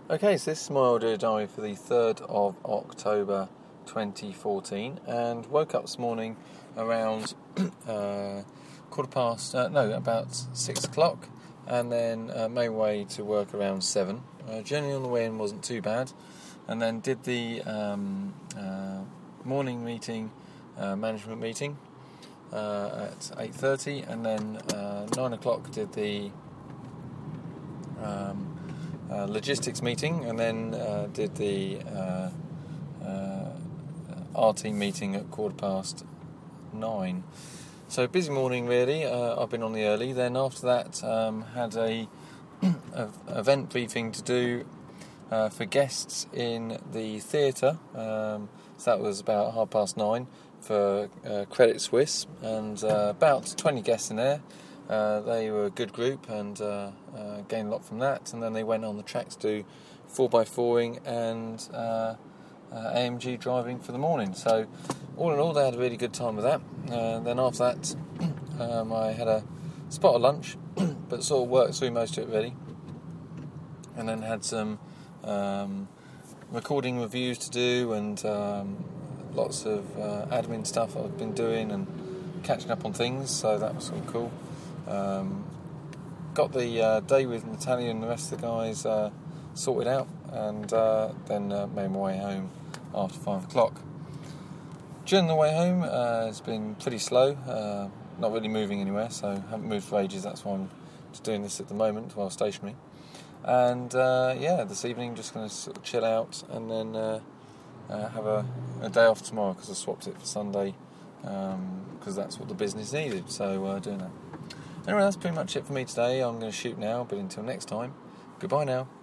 Okay, so this is my audio diary for the 3rd of October 2014, and woke up this morning around about 6 o'clock, and then made my way to work around 7. Journey on the way in wasn't too bad, and then did the morning meeting, management meeting at 8:30, and then 9 o'clock did the logistics meeting, and then did the our team meeting at 9:15. So busy morning really. I've been on the early. Then after that had a event briefing to do for guests in the theatre. So that was about 9:30 for Credit Suisse, and about 20 guests in there. They were a good group and gained a lot from that, and then they went on the track to do 4x4ing and AMG driving for the morning. So all in all, they had a really good time with that. Then after that I had a spot of lunch but sort of worked through most of it really, and then had some recording reviews to do, and lots of admin stuff I've been doing and catching up on things, so that was sort of cool. Got the day with Natalia and the rest of the guys sorted out, and then made my way home after 5 o'clock. During the way home, it's been pretty slow, not really moving anywhere, so haven't moved for ages. That's why I'm just doing this at the moment while stationary. And this evening just going to sort of chill out, and then have a day off tomorrow, because I swapped it for Sunday, because that's what the business needed, so doing that. Anyway, that's pretty much it for me today. I'm going to shoot now, but until next time, goodbye now.